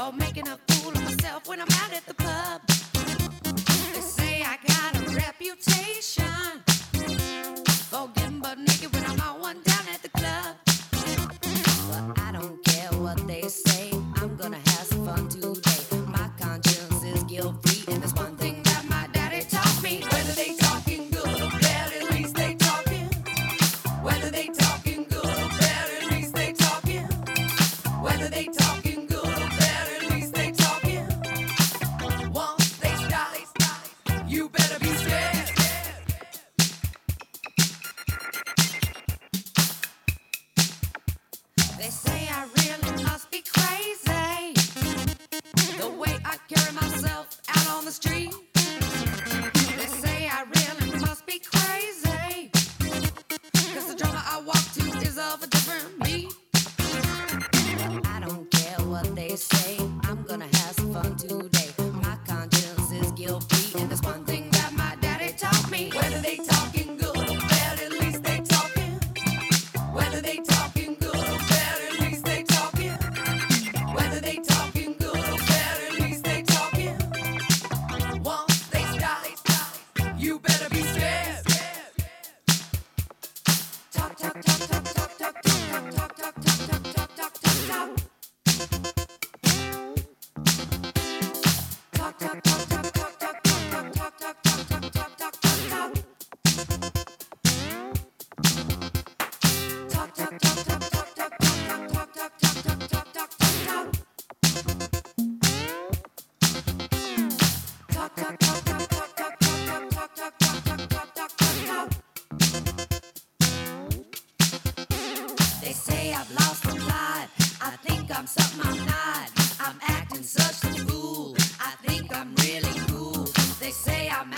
for making a fool of myself when I'm out at the pub. They say I got a reputation for getting butt naked when I'm out one down at the club. But I don't care what they say, I'm gonna have some fun today. My conscience is guilt-free, and there's one thing that my daddy taught me. Whether they talking good or bad, at least they talking. Whether they talking good or bad, at least they talking. Whether they talking good or bad, at least they talking. Once they stop, you better be scared. They say I really must be crazy, the way I carry myself out on the street. They say I really must be crazy, 'cause the drama I walk to is of a different beat. I don't care what they say, I'm gonna have some fun today. My conscience is guilt-free, and there's one thing that my daddy taught me. Whether they talking good or bad, at least they talking. Whether they talking good or bad, at least they talking. Whether they talking good or bad, at least they talking. Once they stop, you better be scared. Talk, talk, talk, talk, talk, talk, talk, talk, talk, talk, talk, talk, talk, talk, talk. Talk, talk, talk, talk, talk, talk, talk, talk, talk, talk, talk, talk, talk, talk, talk. Talk, talk, talk, talk, talk, talk, talk, talk, talk, talk, talk, talk, talk, talk. Talk, talk, talk, talk, talk, talk, talk, talk, talk, talk, talk, talk, talk, talk. They say I've lost my mind. I think I'm something I'm not. I'm acting such a fool. I think I'm really cool. They say I'm